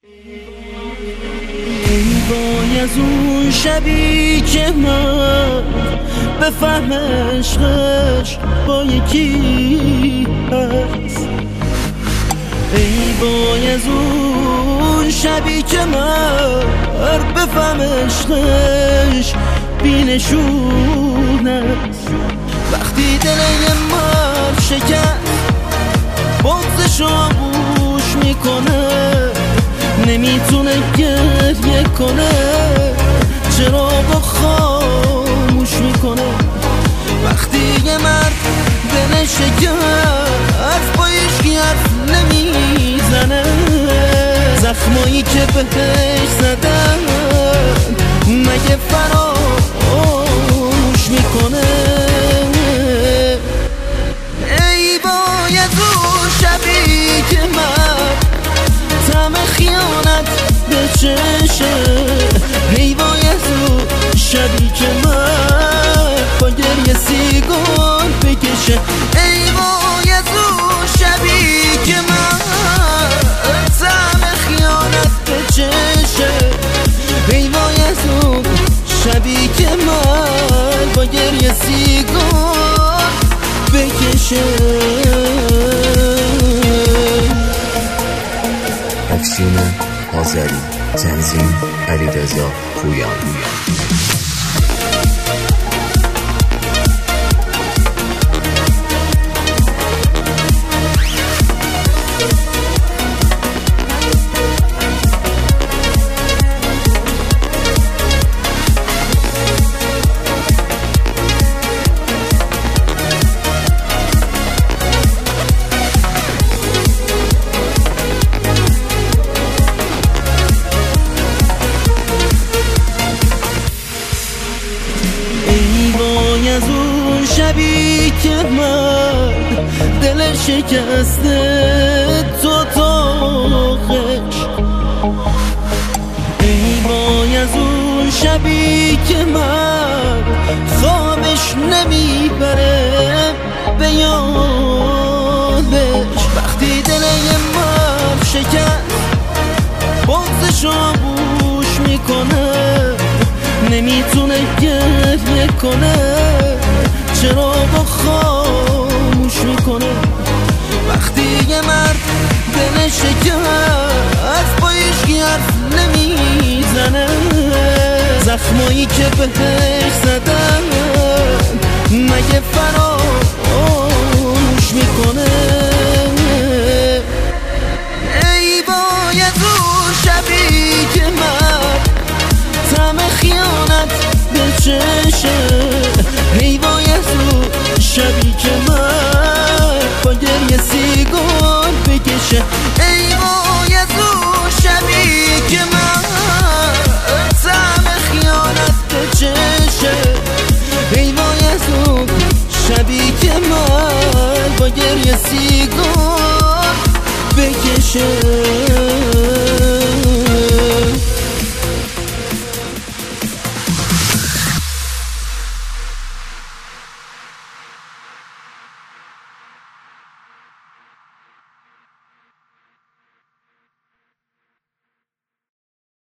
ای وای از اون شبی که من بفهم عشقش با یکی هست. ای وای از اون شبی که من بفهم عشقش بینشون است. وقتی دل یه مرد شکست بغضش رو گوش میکنه، نمیتونه گریه کنه، چراغو خاموش میکنه. وقتی یه مرد دلش شکست با هیچکی حرف نمیزنه، زخمایی که بهش زدن مگه فراموش میکنه. ای وای از اون شبی که من طعم خیانت به چشه، ای وای از اون شبی که من با گریه سیگار بکشه. ای وای از اون شبی که من طعم خیانت به چشه، ای وای از اون شبی که من با گریه سیگار بکشه. تفسیر آذری، تنظیم علیرضا پویان. از اون شبی که من دل شکسته تو تاخش، ای وای از اون شبی که من خوابش نمیبره به یادش. وقتی دل یه مرد شکست بغضش رو گوش میکنه، نمیتونه گریه کنه، چراغو خاموش میکنه. وقتی یه مرد دلش شکست با هیچکی حرف نمیزنه، زخمایی که بهش زدن مگه فراموش میکنه. ای وای از اون شبی که من طعم خیانت به چشه، ای وای از اون شبی که من با گریه سیگار بکشه. ای وای از اون شبی که من طعم خیانت به چشه، ای وای از اون شبی که من با گریه سیگار بکشه.